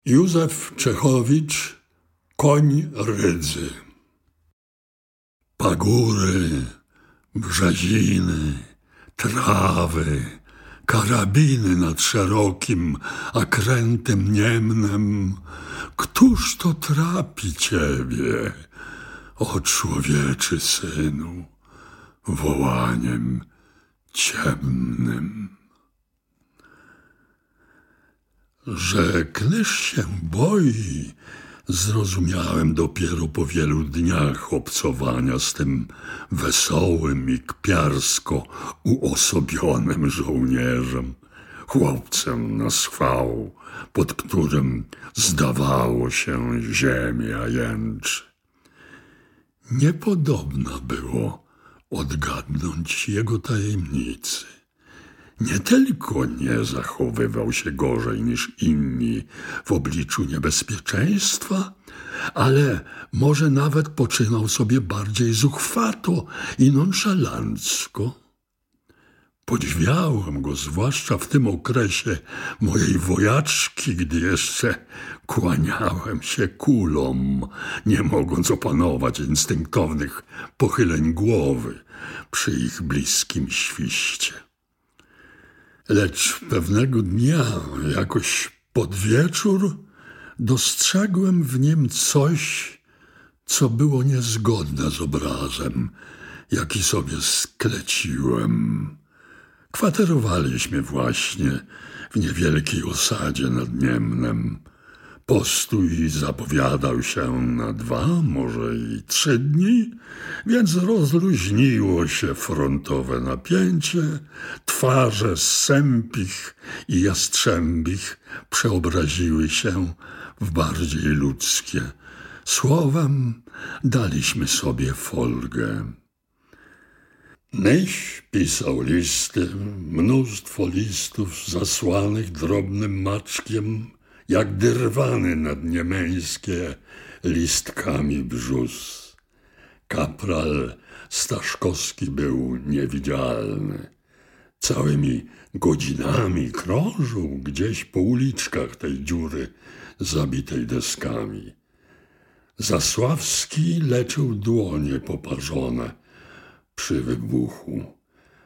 Józef Czechowicz, Koń Rydzy. Pagóry, brzeziny, trawy, karabiny nad szerokim akrętem niemnem. Któż to trapi ciebie, o człowieczy synu, wołaniem ciemnym? Że Knyż się boi, zrozumiałem dopiero po wielu dniach obcowania z tym wesołym i kpiarsko uosobionym żołnierzem, chłopcem na schwał, pod którym zdawało się ziemia jęczy. Niepodobna było odgadnąć jego tajemnicy. Nie tylko nie zachowywał się gorzej niż inni w obliczu niebezpieczeństwa, ale może nawet poczynał sobie bardziej zuchwato i nonszalancko. Podziwiałem go zwłaszcza w tym okresie mojej wojaczki, gdy jeszcze kłaniałem się kulom, nie mogąc opanować instynktownych pochyleń głowy przy ich bliskim świście. Lecz pewnego dnia, jakoś pod wieczór, dostrzegłem w nim coś, co było niezgodne z obrazem, jaki sobie skleciłem. Kwaterowaliśmy właśnie w niewielkiej osadzie nad Niemnem. Postój zapowiadał się na 2, może i 3 dni, więc rozluźniło się frontowe napięcie, twarze sępich i jastrzębich przeobraziły się w bardziej ludzkie. Słowem, daliśmy sobie folgę. Nyś pisał listy, mnóstwo listów zasłanych drobnym maczkiem, jak dyrwany nadniemeńskie listkami brzus. Kapral Staszkowski był niewidzialny. Całymi godzinami krążył gdzieś po uliczkach tej dziury zabitej deskami. Zasławski leczył dłonie poparzone przy wybuchu.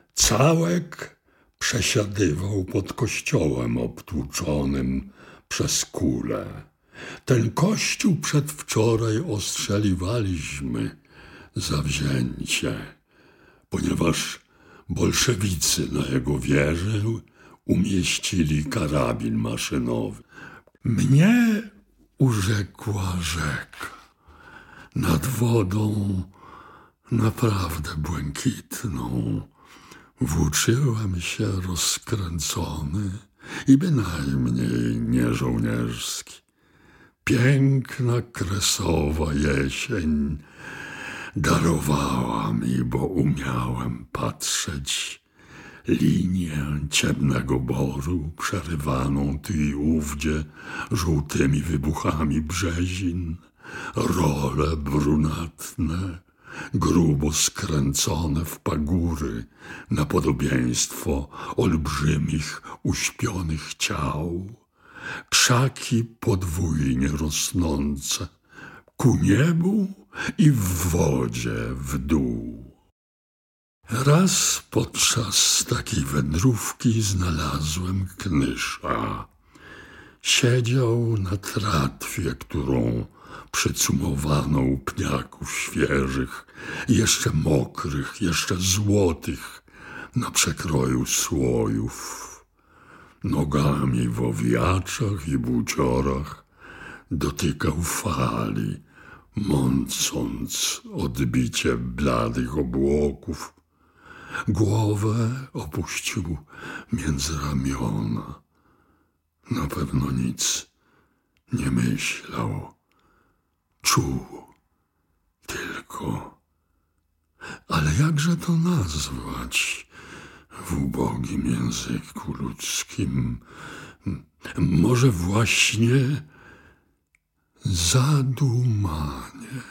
Całek przesiadywał pod kościołem obtłuczonym przez kulę. Ten kościół przedwczoraj ostrzeliwaliśmy zawzięcie, ponieważ bolszewicy na jego wieży umieścili karabin maszynowy. Mnie urzekła rzeka. Nad wodą naprawdę błękitną włóczyłem się rozkręcony i bynajmniej nie żołnierski. Piękna kresowa jesień darowała mi, bo umiałem patrzeć linię ciemnego boru przerywaną tu i ówdzie żółtymi wybuchami brzezin, role brunatne, grubo skręcone w pagóry na podobieństwo olbrzymich, uśpionych ciał, krzaki podwójnie rosnące ku niebu i w wodzie w dół. Raz podczas takiej wędrówki znalazłem Knysza. Siedział na tratwie, którą przycumowano u pniaków świeżych, jeszcze mokrych, jeszcze złotych, na przekroju słojów. Nogami w owijaczach i buciorach dotykał fali, mącąc odbicie bladych obłoków. Głowę opuścił między ramiona. Na pewno nic nie myślał. Czuł tylko. Ale jakże to nazwać w ubogim języku ludzkim? Może właśnie zadumanie.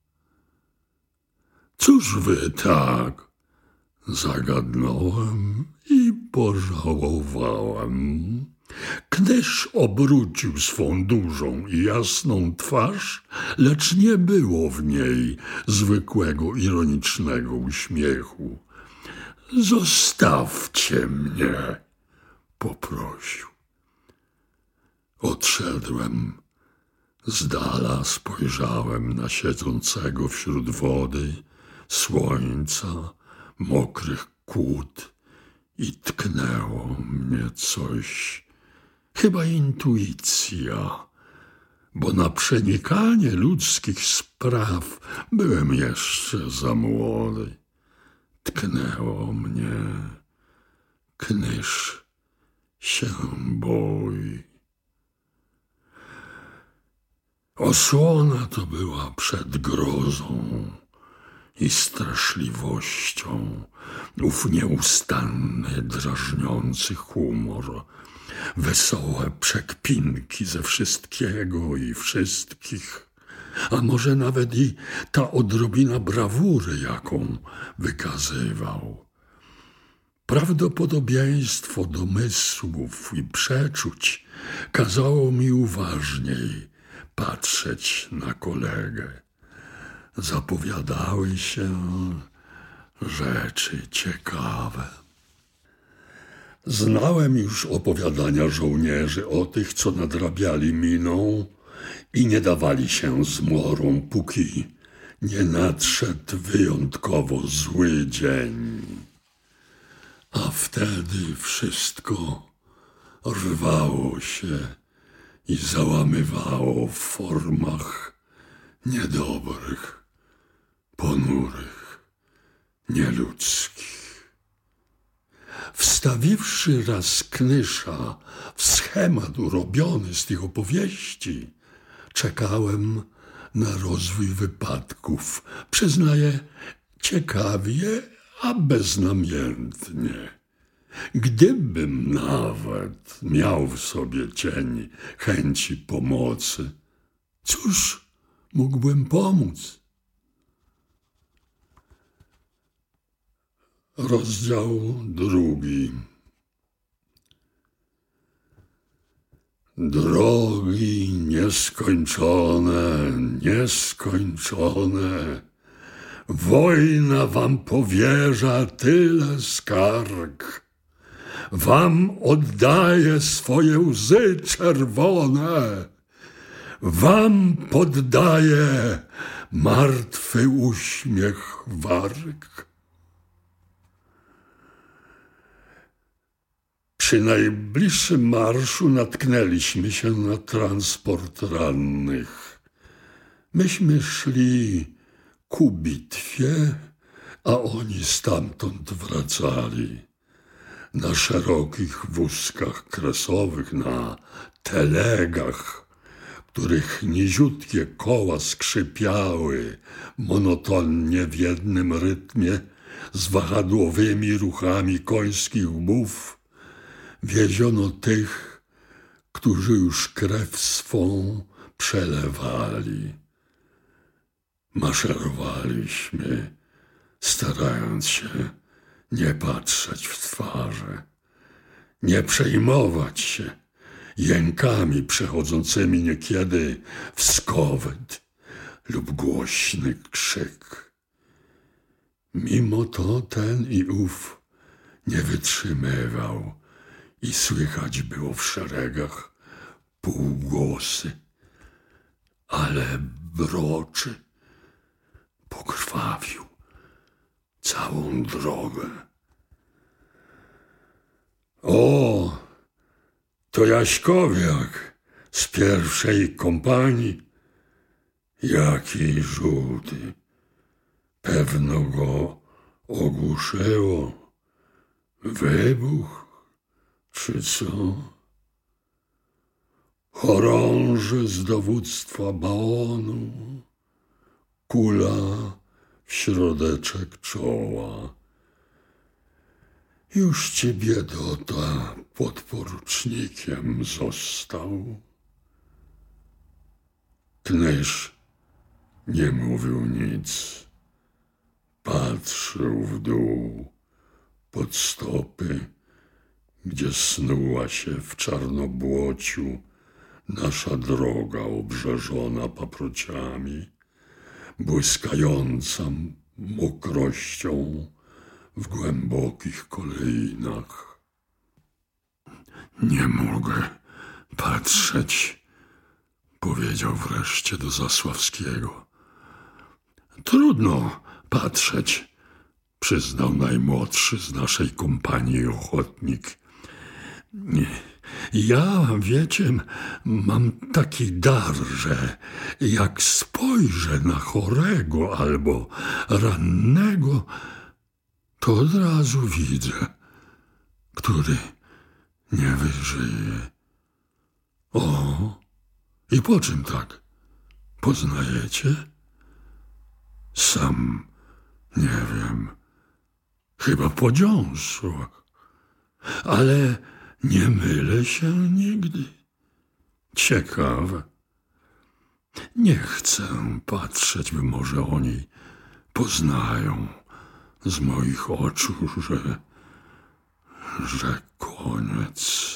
Cóż wy tak? Zagadnąłem i pożałowałem. Knysz obrócił swą dużą i jasną twarz, lecz nie było w niej zwykłego ironicznego uśmiechu. Zostawcie mnie, poprosił. Odszedłem. Z dala spojrzałem na siedzącego wśród wody, słońca, mokrych kłód i tknęło mnie coś, chyba intuicja, bo na przenikanie ludzkich spraw byłem jeszcze za młody. Tknęło mnie, Knysz się boi. Osłona to była przed grozą i straszliwością, ów nieustanny, drażniący humor, wesołe przekpinki ze wszystkiego i wszystkich, a może nawet i ta odrobina brawury, jaką wykazywał. Prawdopodobieństwo domysłów i przeczuć kazało mi uważniej patrzeć na kolegę. Zapowiadały się rzeczy ciekawe. Znałem już opowiadania żołnierzy o tych, co nadrabiali miną i nie dawali się zmorą, póki nie nadszedł wyjątkowo zły dzień. A wtedy wszystko rwało się i załamywało w formach niedobrych, ponurych, nieludzkich. Wstawiwszy raz Knysza w schemat urobiony z tych opowieści, czekałem na rozwój wypadków, przyznaję, ciekawie, a beznamiętnie. Gdybym nawet miał w sobie cień chęci pomocy, cóż mógłbym pomóc? Rozdział 2. Drogi nieskończone, nieskończone, wojna wam powierza tyle skarg. Wam oddaje swoje łzy czerwone, wam poddaje martwy uśmiech warg. Przy najbliższym marszu natknęliśmy się na transport rannych. Myśmy szli ku bitwie, a oni stamtąd wracali. Na szerokich wózkach kresowych, na telegach, których niziutkie koła skrzypiały monotonnie w jednym rytmie z wahadłowymi ruchami końskich łbów, wieziono tych, którzy już krew swą przelewali. Maszerowaliśmy, starając się nie patrzeć w twarze, nie przejmować się jękami przechodzącymi niekiedy w skowyt lub głośny krzyk. Mimo to ten i ów nie wytrzymywał i słychać było w szeregach półgłosy, ale broczy pokrwawił całą drogę. O, to Jaśkowiak z pierwszej kompanii. Jaki żółty. Pewno go ogłuszyło. Wybuch, czy co? Chorąży z dowództwa Baonu. Kula w środeczek czoła. Już ci biedota podporucznikiem został. Knysz nie mówił nic. Patrzył w dół, pod stopy, gdzie snuła się w czarnobłociu nasza droga obrzeżona paprociami, błyskająca mokrością w głębokich kolejnach. Nie mogę patrzeć, powiedział wreszcie do Zasławskiego. Trudno patrzeć, przyznał najmłodszy z naszej kompanii ochotnik. Ja, wiecie, mam taki dar, że jak spojrzę na chorego albo rannego, to od razu widzę, który nie wyżyje. O, i po czym tak? Poznajecie? Sam nie wiem. Chyba po dziąsłach. Ale nie mylę się nigdy. Ciekawe. Nie chcę patrzeć, by może oni poznają z moich oczu, że koniec.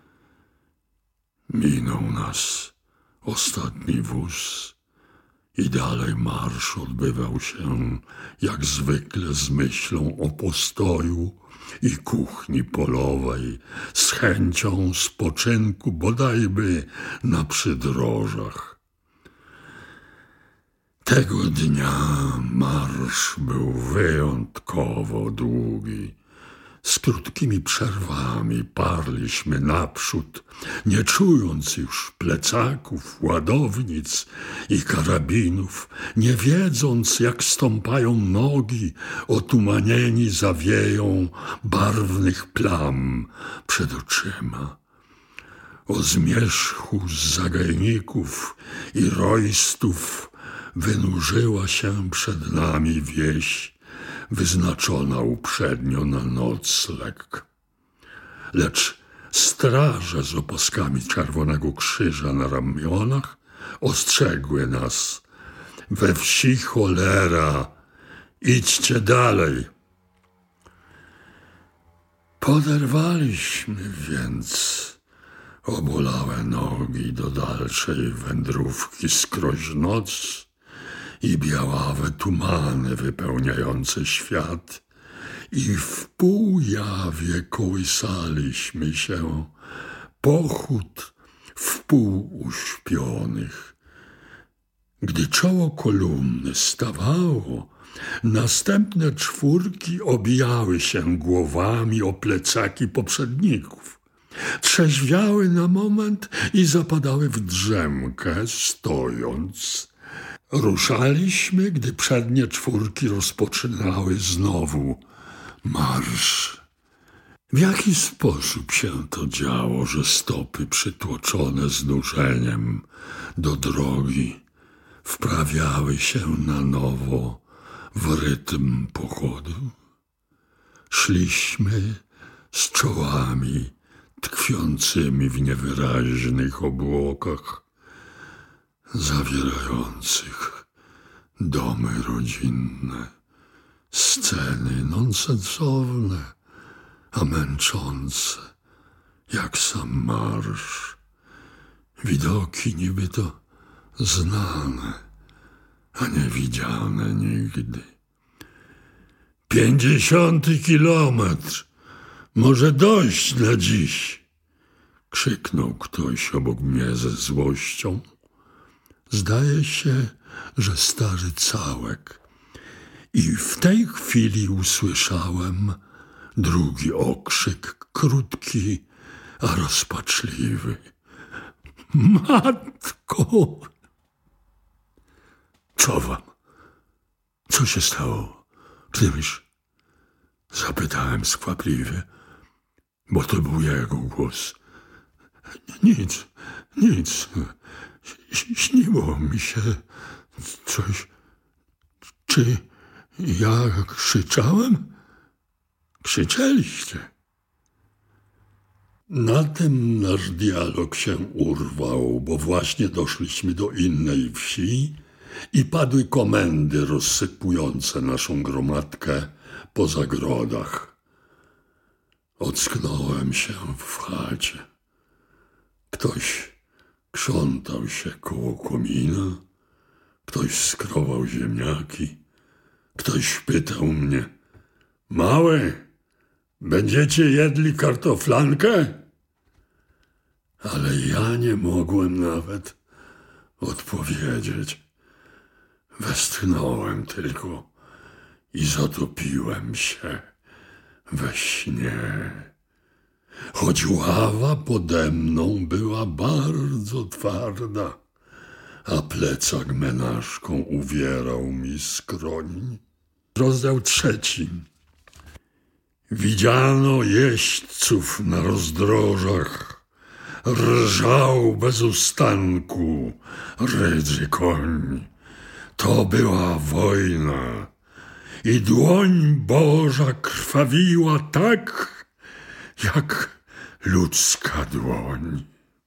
Minął nas ostatni wóz i dalej marsz odbywał się jak zwykle z myślą o postoju i kuchni polowej, z chęcią spoczynku bodajby na przydrożach. Tego dnia marsz był wyjątkowo długi. Z krótkimi przerwami parliśmy naprzód, nie czując już plecaków, ładownic i karabinów, nie wiedząc, jak stąpają nogi otumanieni zawieją barwnych plam przed oczyma. O zmierzchu z zagajników i rojstów wynurzyła się przed nami wieś, wyznaczona uprzednio na nocleg. Lecz straże z opaskami Czerwonego Krzyża na ramionach ostrzegły nas: we wsi cholera, idźcie dalej. Poderwaliśmy więc obolałe nogi do dalszej wędrówki skroś noc i białawe tumany wypełniające świat, i w półjawie kołysaliśmy się, pochód w pół uśpionych. Gdy czoło kolumny stawało, następne czwórki obijały się głowami o plecaki poprzedników. Trzeźwiały na moment i zapadały w drzemkę, stojąc. Ruszaliśmy, gdy przednie czwórki rozpoczynały znowu marsz. W jaki sposób się to działo, że stopy przytłoczone znużeniem do drogi wprawiały się na nowo w rytm pochodu? Szliśmy z czołami tkwiącymi w niewyraźnych obłokach, zawierających domy rodzinne, sceny nonsensowne, a męczące, jak sam marsz. Widoki niby to znane, a nie widziane nigdy. 50. kilometr, może dość na dziś, krzyknął ktoś obok mnie ze złością. Zdaje się, że stary Całek. I w tej chwili usłyszałem drugi okrzyk, krótki, a rozpaczliwy. Matko! Co wam? Co się stało? Czymś? Zapytałem skwapliwie, bo to był jego głos. Nic. Śniło mi się coś. Czy ja krzyczałem? Krzyczeliście. Na tym nasz dialog się urwał, bo właśnie doszliśmy do innej wsi i padły komendy rozsypujące naszą gromadkę po zagrodach. Ocknąłem się w chacie. Ktoś krzątał się koło komina, ktoś skrobał ziemniaki, ktoś pytał mnie: mały, będziecie jedli kartoflankę? Ale ja nie mogłem nawet odpowiedzieć. Westchnąłem tylko i zatopiłem się we śnie. Choć ława pode mną była bardzo twarda, a plecak menażką uwierał mi skroń. Rozdział 3. Widziano jeźdźców na rozdrożach. Rżał bez ustanku rydzy koń. To była wojna i dłoń Boża krwawiła tak, jak ludzka dłoń.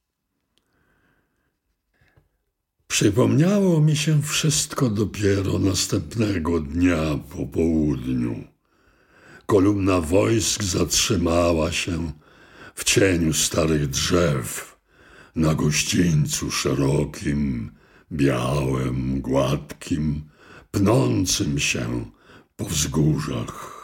Przypomniało mi się wszystko dopiero następnego dnia po południu. Kolumna wojsk zatrzymała się w cieniu starych drzew, na gościńcu szerokim, białym, gładkim, pnącym się po wzgórzach.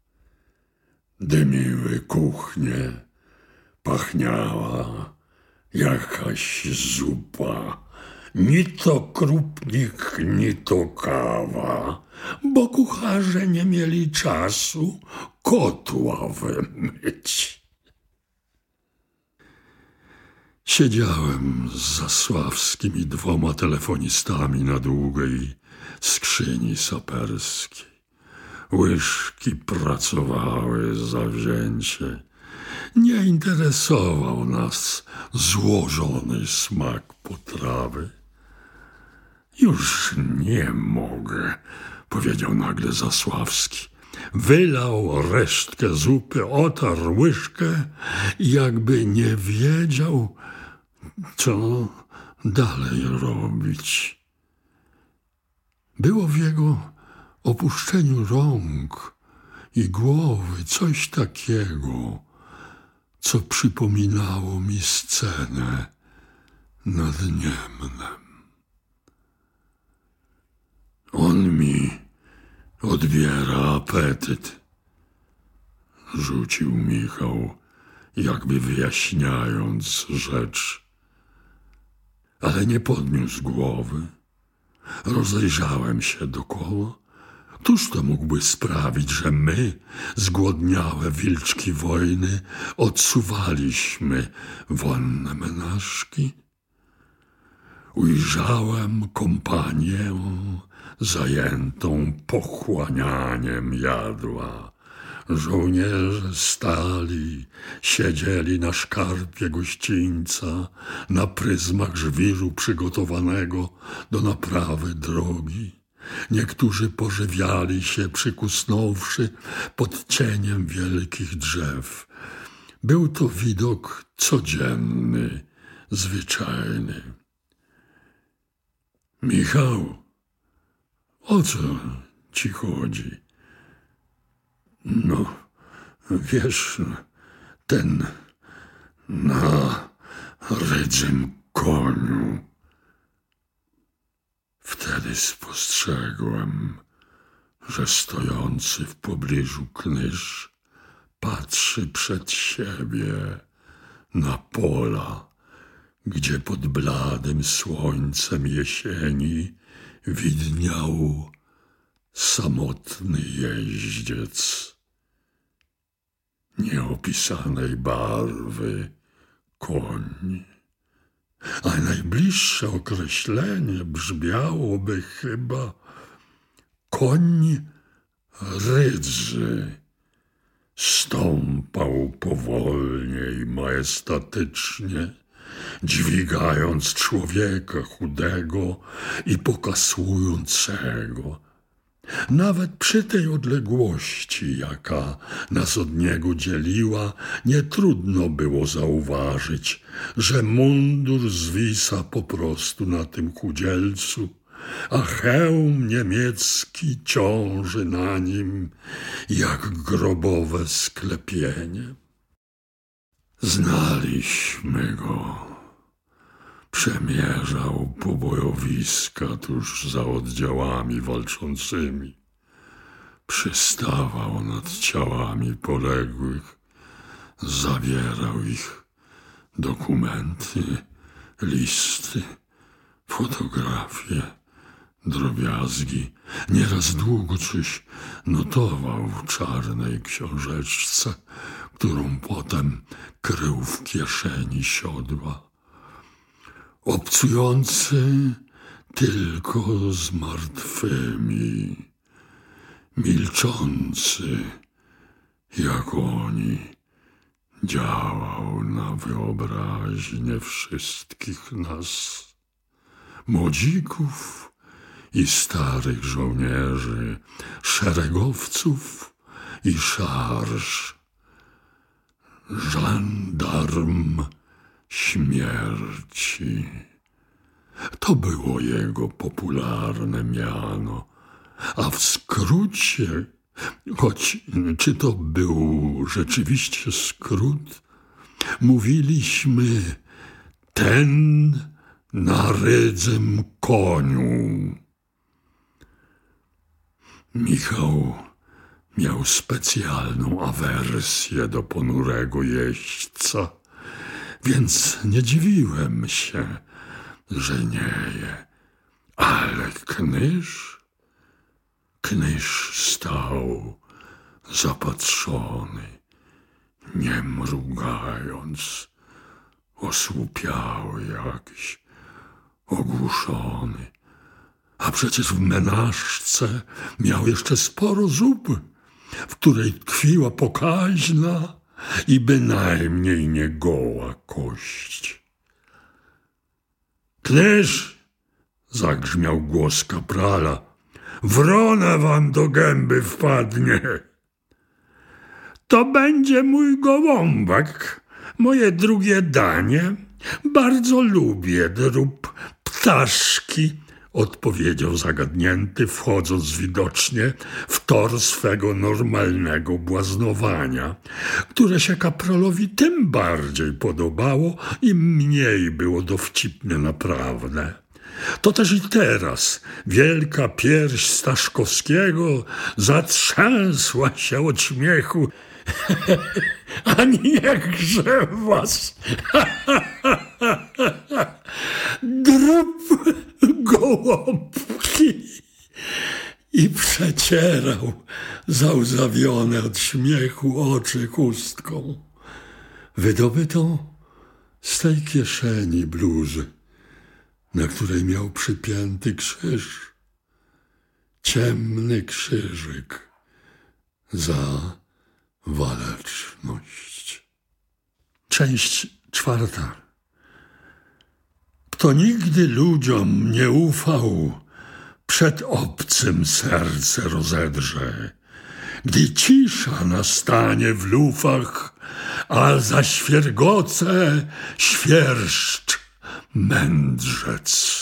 Dymiły kuchnie, pachniała jakaś zupa. Ni to krupnik, ni to kawa, bo kucharze nie mieli czasu kotła wymyć. Siedziałem z Zasławskim i 2 telefonistami na długiej skrzyni saperskiej. Łyżki pracowały zawzięcie. Nie interesował nas złożony smak potrawy. Już nie mogę, powiedział nagle Zasławski. Wylał resztkę zupy, otarł łyżkę i jakby nie wiedział, co dalej robić. Było w jego opuszczeniu rąk i głowy coś takiego, co przypominało mi scenę nad Niemnem. On mi odbiera apetyt, rzucił Michał, jakby wyjaśniając rzecz. Ale nie podniósł głowy. Rozejrzałem się dokoła. Któż to mógłby sprawić, że my, zgłodniałe wilczki wojny, odsuwaliśmy wonne menażki? Ujrzałem kompanię zajętą pochłanianiem jadła. Żołnierze stali, siedzieli na szkarpie gościńca, na pryzmach żwiru przygotowanego do naprawy drogi. Niektórzy pożywiali się, przykusnąwszy pod cieniem wielkich drzew. Był to widok codzienny, zwyczajny. Michał, o co ci chodzi? No, wiesz, ten na rydzym koniu. Wtedy spostrzegłem, że stojący w pobliżu Knyż patrzy przed siebie na pola, gdzie pod bladym słońcem jesieni widniał samotny jeździec nieopisanej barwy koń. A najbliższe określenie brzmiałoby chyba koń rydzy. Stąpał powolnie i majestatycznie, dźwigając człowieka chudego i pokasującego. Nawet przy tej odległości, jaka nas od niego dzieliła, nie trudno było zauważyć, że mundur zwisa po prostu na tym chudzielcu, a hełm niemiecki ciąży na nim jak grobowe sklepienie. Znaliśmy go. Przemierzał pobojowiska tuż za oddziałami walczącymi. Przystawał nad ciałami poległych, zabierał ich dokumenty, listy, fotografie, drobiazgi. Nieraz długo czyś notował w czarnej książeczce, którą potem krył w kieszeni siodła. Obcujący tylko z martwymi, milczący jak oni, działał na wyobraźnię wszystkich nas, młodzików i starych żołnierzy, szeregowców i szarż. Żandarm śmierci. To było jego popularne miano, a w skrócie, choć czy to był rzeczywiście skrót, mówiliśmy ten na rydzym koniu. Michał miał specjalną awersję do ponurego jeźdźca, więc nie dziwiłem się, że nieje. Ale Knysz stał zapatrzony, nie mrugając, osłupiały jakiś, ogłuszony. A przecież w menażce miał jeszcze sporo zupy, w której tkwiła pokaźna i bynajmniej nie goła kość. Knysz, zagrzmiał głos kaprala, wrona wam do gęby wpadnie. To będzie mój gołąbek, moje drugie danie. Bardzo lubię drób ptaszki, odpowiedział zagadnięty, wchodząc widocznie w tor swego normalnego błaznowania, które się kapralowi tym bardziej podobało, im mniej było dowcipne naprawdę. To też i teraz wielka pierś Staszkowskiego zatrzęsła się od śmiechu. A niechże was drób gołąbki. I przecierał załzawione od śmiechu oczy chustką, wydobytą z tej kieszeni bluzy, na której miał przypięty krzyż, ciemny krzyżyk za waleczność. Część 4. Kto nigdy ludziom nie ufał, przed obcym serce rozedrze. Gdy cisza nastanie w lufach, a zaświergoce świerszcz mędrzec.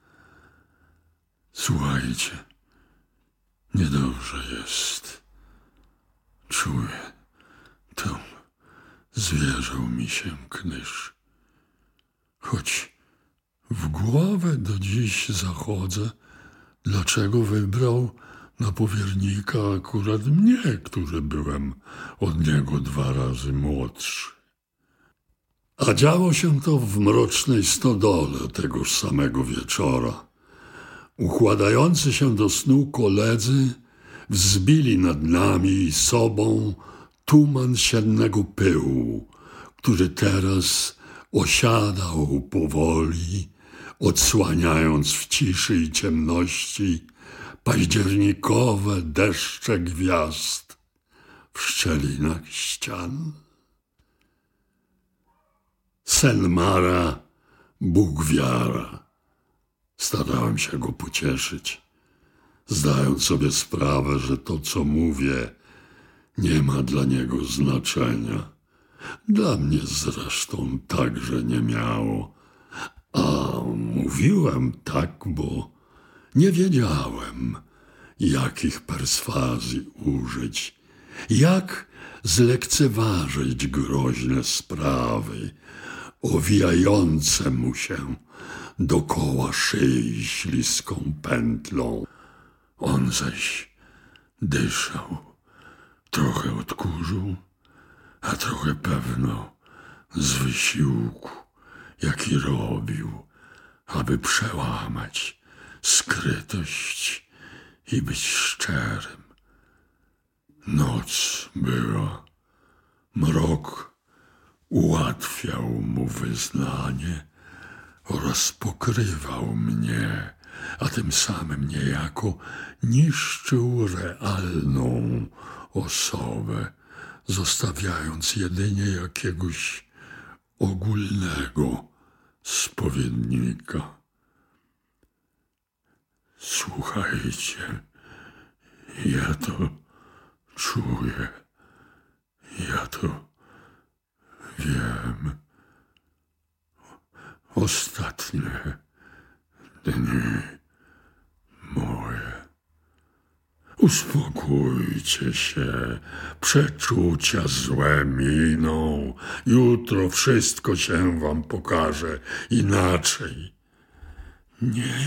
Słuchajcie, niedobrze jest. Czuję, to zwierzał mi się Knysz. Choć w głowę do dziś zachodzę, dlaczego wybrał na powiernika akurat mnie, który byłem od niego 2 razy młodszy. A działo się to w mrocznej stodole tegoż samego wieczora. Układający się do snu koledzy wzbili nad nami i sobą tuman siennego pyłu, który teraz osiadał powoli, odsłaniając w ciszy i ciemności październikowe deszcze gwiazd w szczelinach ścian. Sen mara, Bóg wiara. Starałem się go pocieszyć, zdając sobie sprawę, że to, co mówię, nie ma dla niego znaczenia. Dla mnie zresztą także nie miało. A mówiłem tak, bo nie wiedziałem, jakich perswazji użyć Jak zlekceważyć groźne sprawy, owijające mu się dokoła szyi śliską pętlą. On zaś dyszał, trochę od kurzu, a trochę pewno z wysiłku, jaki robił, aby przełamać skrytość i być szczerym. Noc była, mrok ułatwiał mu wyznanie oraz pokrywał mnie, a tym samym niejako niszczył realną osobę, zostawiając jedynie jakiegoś ogólnego spowiednika. Słuchajcie, ja to czuję, ja to wiem. Ostatnie dni moje. Uspokójcie się, przeczucia złe miną. Jutro wszystko się wam pokaże inaczej. Nie.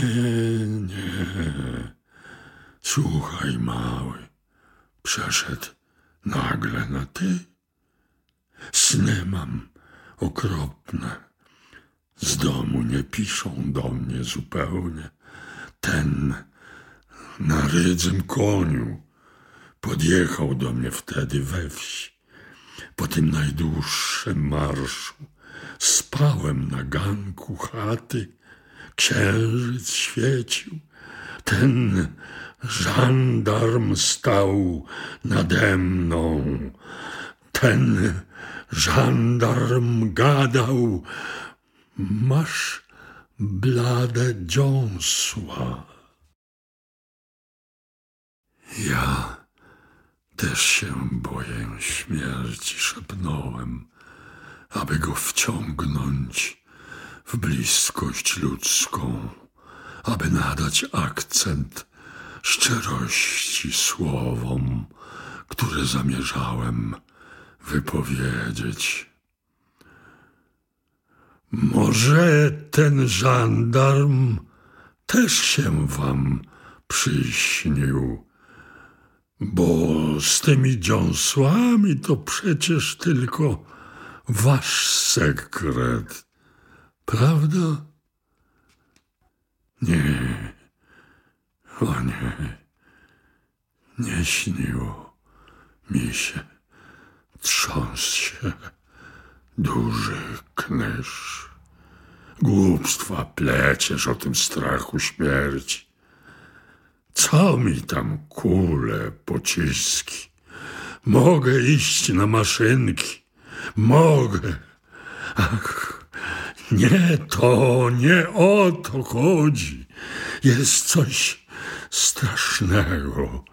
Słuchaj, mały, przeszedł nagle na ty. Sny mam okropne. Z domu nie piszą do mnie zupełnie. Ten na rydzym koniu podjechał do mnie wtedy we wsi. Po tym najdłuższym marszu spałem na ganku chaty. Księżyc świecił. Ten żandarm stał nade mną. Ten żandarm gadał: masz blade dziąsła. Ja też się boję śmierci, szepnąłem, aby go wciągnąć w bliskość ludzką, aby nadać akcent szczerości słowom, które zamierzałem wypowiedzieć. Może ten żandarm też się wam przyśnił, bo z tymi dziąsłami to przecież tylko wasz sekret, prawda? Nie, o nie śniło mi się. Trząsł się duży knysz. Głupstwa pleciesz o tym strachu śmierci. Co mi tam kule, pociski? Mogę iść na maszynki. Mogę. Ach, nie o to chodzi. Jest coś strasznego,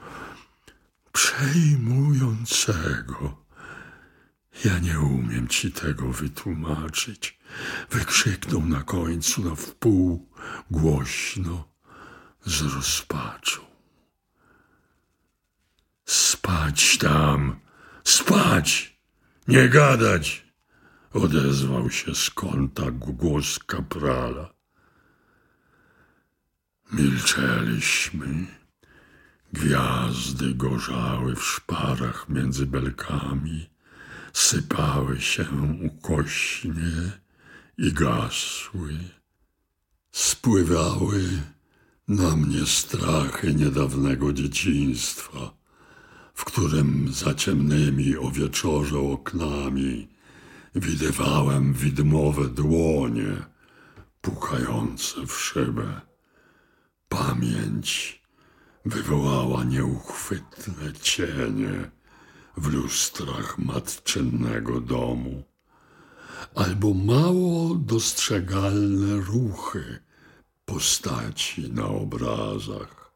przejmującego. Ja nie umiem ci tego wytłumaczyć. Wykrzyknął na końcu na wpół głośno, z rozpaczą. Spać tam, spać, nie gadać, odezwał się z kąta głos kaprala. Milczeliśmy. Gwiazdy gorzały w szparach między belkami, sypały się ukośnie i gasły. Spływały na mnie strachy niedawnego dzieciństwa, w którym za ciemnymi o wieczorze oknami widywałem widmowe dłonie pukające w szybę. Pamięć wywołała nieuchwytne cienie w lustrach matczynnego domu, albo mało dostrzegalne ruchy postaci na obrazach.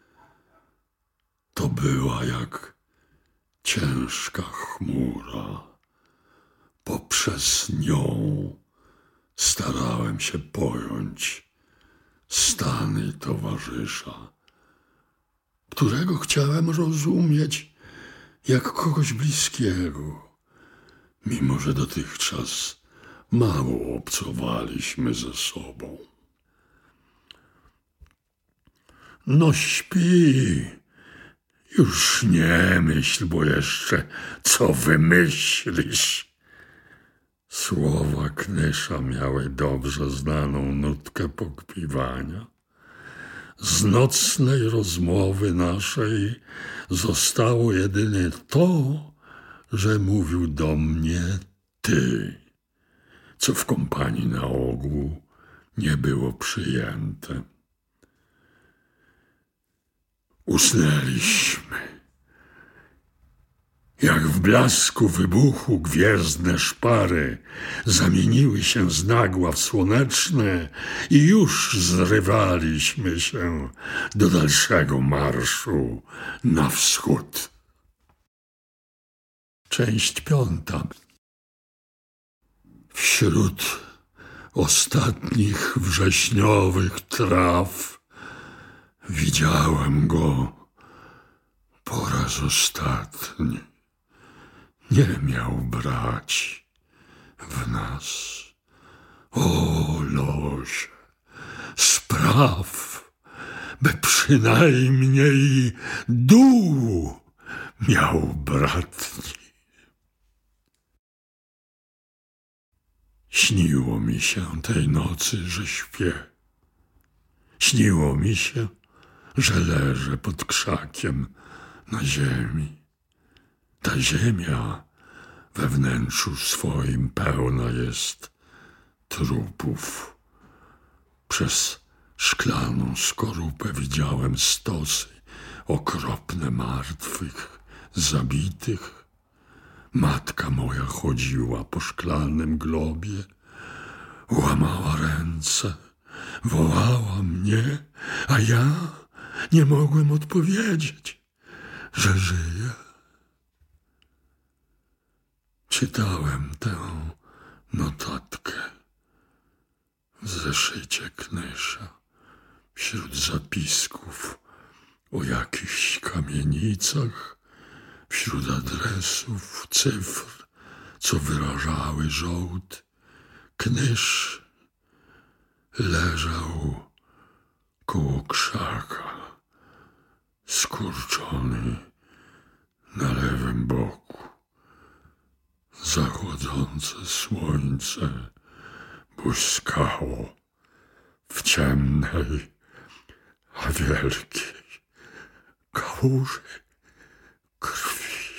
To była jak ciężka chmura. Poprzez nią starałem się pojąć stany towarzysza, którego chciałem rozumieć jak kogoś bliskiego, mimo że dotychczas mało obcowaliśmy ze sobą. No śpi, już nie myśl, bo jeszcze co wymyślisz. Słowa Knysza miały dobrze znaną nutkę pokpiwania. Z nocnej rozmowy naszej zostało jedynie to, że mówił do mnie ty, co w kompanii na ogół nie było przyjęte. Usnęliśmy. Jak w blasku wybuchu gwiezdne szpary zamieniły się znagła w słoneczne i już zrywaliśmy się do dalszego marszu na wschód. Część 5. Wśród ostatnich wrześniowych traw widziałem go po raz ostatni. Nie miał brać w nas. O losie, spraw, by przynajmniej dół miał bratni. Śniło mi się tej nocy, że śpię. Śniło mi się, że leżę pod krzakiem na ziemi. Ta ziemia we wnętrzu swoim pełna jest trupów. Przez szklaną skorupę widziałem stosy okropne martwych, zabitych. Matka moja chodziła po szklanym globie, łamała ręce, wołała mnie, a ja nie mogłem odpowiedzieć, że żyję. Czytałem tę notatkę w zeszycie Knysza wśród zapisków o jakichś kamienicach, wśród adresów, cyfr, co wyrażały żołd. Knysz leżał koło krzaka, skurczony na lewym boku. Zachodzące słońce błyskało w ciemnej, a wielkiej kałuży krwi.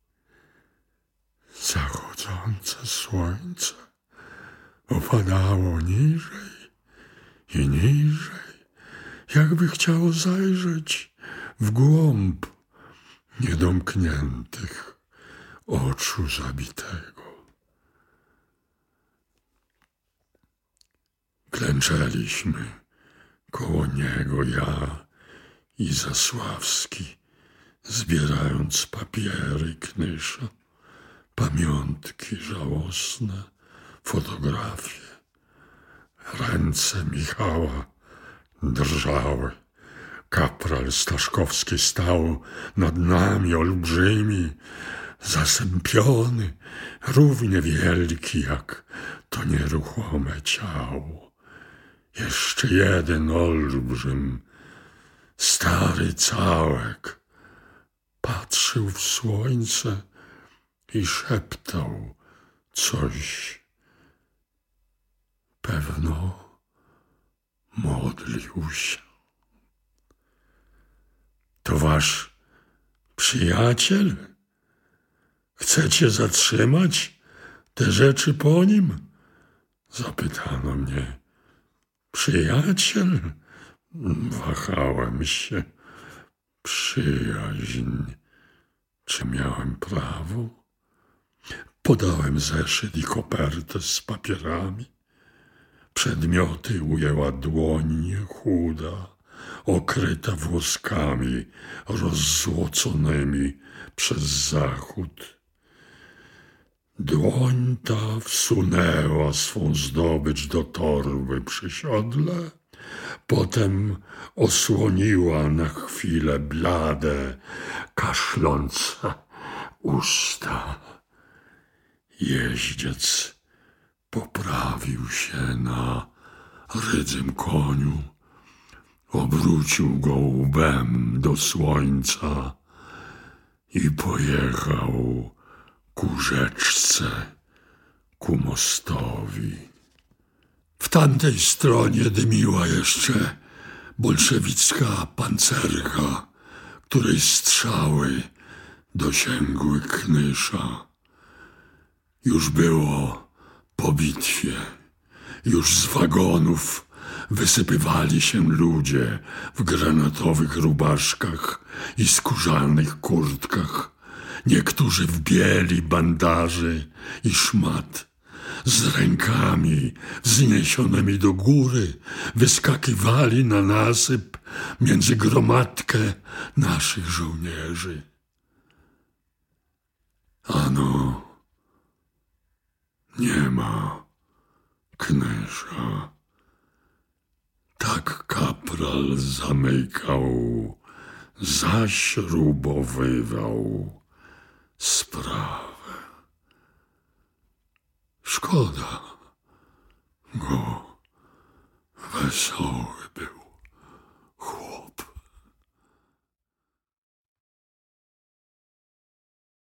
Zachodzące słońce opadało niżej i niżej, jakby chciało zajrzeć w głąb niedomkniętych oczu zabitego. Klęczeliśmy koło niego, ja i Zasławski, zbierając papiery Knysza, pamiątki żałosne, fotografie. Ręce Michała drżały. Kapral Staszkowski stał nad nami olbrzymi, zasępiony, równie wielki jak to nieruchome ciało. Jeszcze jeden olbrzym, stary całek, patrzył w słońce i szeptał coś. Pewno modlił się. To wasz przyjaciel? Chcecie zatrzymać te rzeczy po nim? Zapytano mnie. Przyjaciel? Wahałem się. Przyjaźń. Czy miałem prawo? Podałem zeszyt i kopertę z papierami. Przedmioty ujęła dłoń chuda, okryta włoskami rozzłoconymi przez zachód. Dłoń ta wsunęła swą zdobycz do torby przy siodle, potem osłoniła na chwilę blade, kaszlące usta. Jeździec poprawił się na rydzym koniu, obrócił go łbem do słońca i pojechał ku rzeczce, ku mostowi. W tamtej stronie dymiła jeszcze bolszewicka pancerka, której strzały dosięgły Knysza. Już było po bitwie, już z wagonów wysypywali się ludzie w granatowych rubaszkach i skórzanych kurtkach, niektórzy w bieli bandaży i szmat. Z rękami wzniesionymi do góry wyskakiwali na nasyp między gromadkę naszych żołnierzy. Ano, nie ma Knysza. Tak kapral zamykał, zaśrubowywał sprawę. Szkoda go, wesoły